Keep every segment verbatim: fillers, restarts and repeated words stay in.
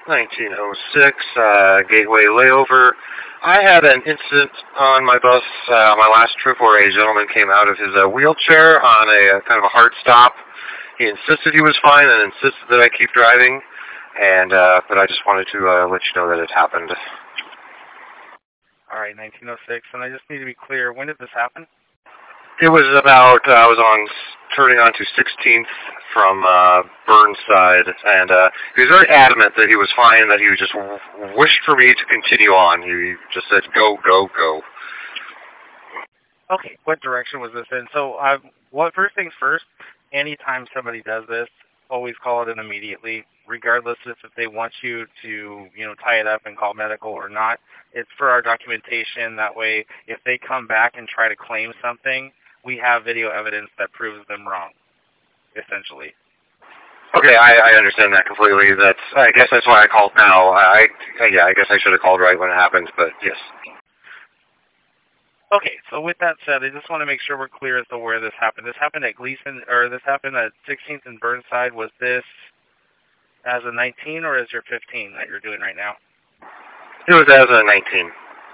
nineteen oh six, uh, Gateway layover. I had an incident on my bus, uh, my last trip, where a gentleman came out of his uh, wheelchair on a uh, kind of a hard stop. He insisted he was fine and insisted that I keep driving, and uh, but I just wanted to uh, let you know that it happened. All right, nineteen oh six, and I just need to be clear. When did this happen? It was about, uh, I was on, turning onto sixteenth from uh, Burnside, and uh, he was very adamant that he was fine, that he just w- wished for me to continue on. He just said, go, go, go. Okay, what direction was this in? So, uh, what first things first, anytime somebody does this, always call it in immediately, regardless if they want you to, you know, tie it up and call medical or not. It's for our documentation. That way, if they come back and try to claim something, we have video evidence that proves them wrong, essentially. Okay, I, I understand that completely. That's, I guess that's why I called now. I, I yeah, I guess I should have called right when it happened, but yes. Okay, so with that said, I just want to make sure we're clear as to where this happened. This happened at Gleason, or this happened at sixteenth and Burnside. Was this as a nineteen or as your fifteen that you're doing right now? It was as a nineteen.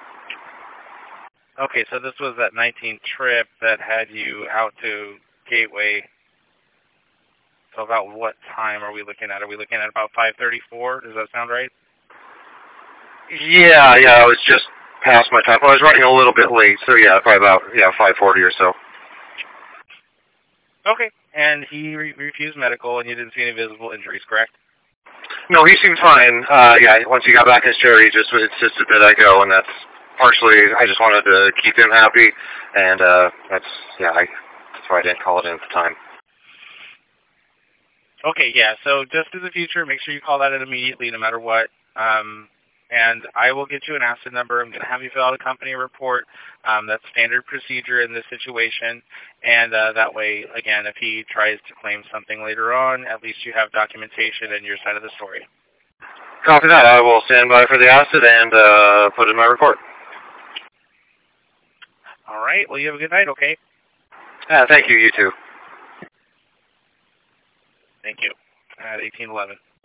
Okay, so this was that nineteen trip that had you out to Gateway. So about what time are we looking at? Are we looking at about five thirty-four? Does that sound right? Yeah, yeah, I was just past my time. I was running a little bit late, so yeah, probably about, yeah, five forty or so. Okay, and he re- refused medical, and you didn't see any visible injuries, correct? No, he seemed fine. Uh, yeah, once he got back in his chair, he just insisted that I go, and that's partially, I just wanted to keep him happy, and uh, that's, yeah, I, that's why I didn't call it in at the time. Okay, yeah, so just in the future, make sure you call that in immediately, no matter what. Um, and I will get you an acid number. I'm going to have you fill out a company report. Um, that's standard procedure in this situation. And uh, that way, again, if he tries to claim something later on, at least you have documentation and your side of the story. Copy that. I will stand by for the acid and uh, put in my report. All right. Well, you have a good night, okay? Yeah, thank you. You too. Thank you. At eighteen eleven.